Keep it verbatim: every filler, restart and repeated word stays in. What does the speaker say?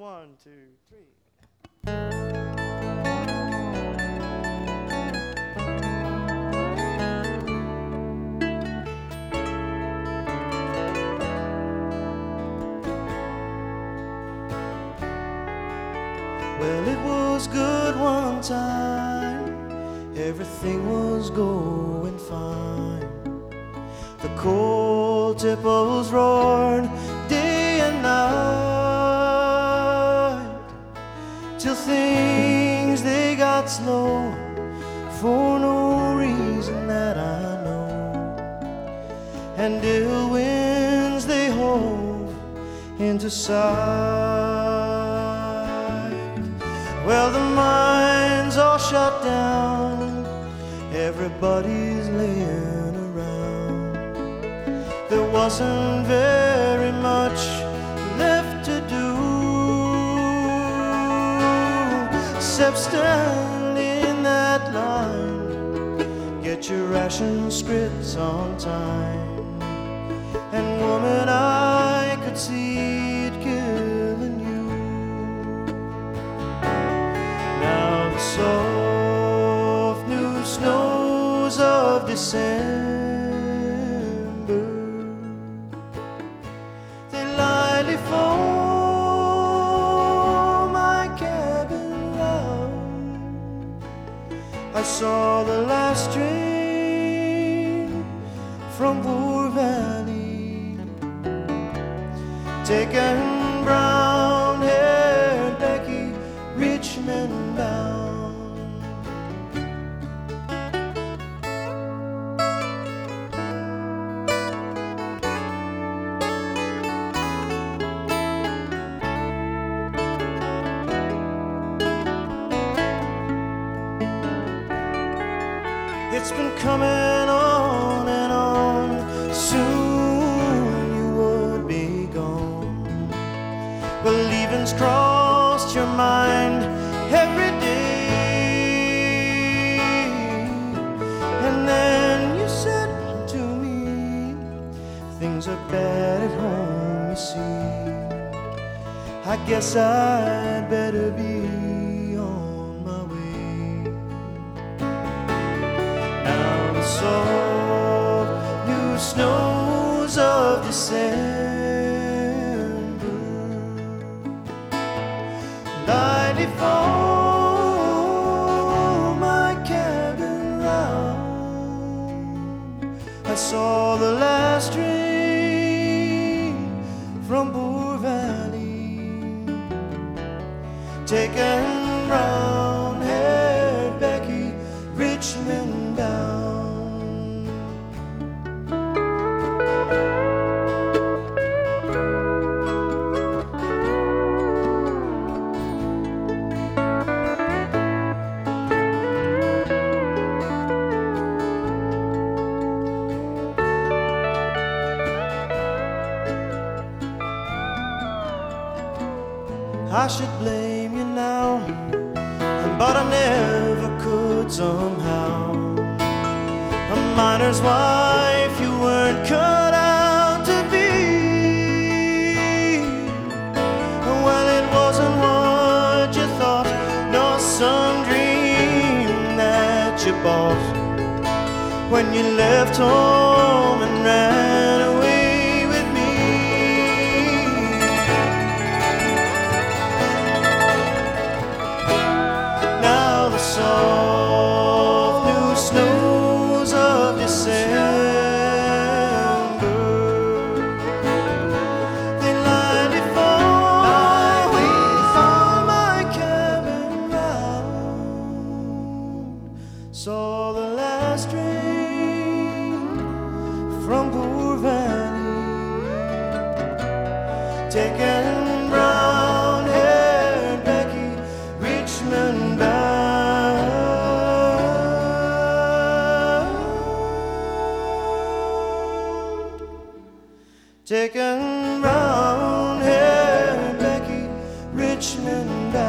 One, two, three. Well, it was good one time, everything was going fine. The cold tipples roared day and night, till things they got slow for no reason that I know, and ill winds they hove into sight. Well, the mines all shut down, everybody's laying around. There wasn't very much left to do except stand in that line, get your ration scripts on time. And woman, I could see it killing you. Now the soft new snows of December, they lightly fall my cabin loud. I saw the last train from Poor Valley, taking brown-haired Becky Richmond bound. It's been coming on and on, soon you would be gone. Believing's crossed your mind every day, and then you said to me, things are bad at home, you see. I guess I'd better be on my way. Now the soft new snows of December lightly fall my cabin round. I saw the last train from Poor Valley, taking brown-haired Becky Richmond down. I should blame you now, but I never could somehow. A miner's wife you weren't cut out to be. Well, it wasn't what you thought, nor some dream that you bought when you left home and ran away with me. Now the soft new snows of December, they lightly fall my cabin round. Saw the last train from Poor Valley, taking brown-haired Becky Richmond bound, taking brown-haired Becky Richmond bound.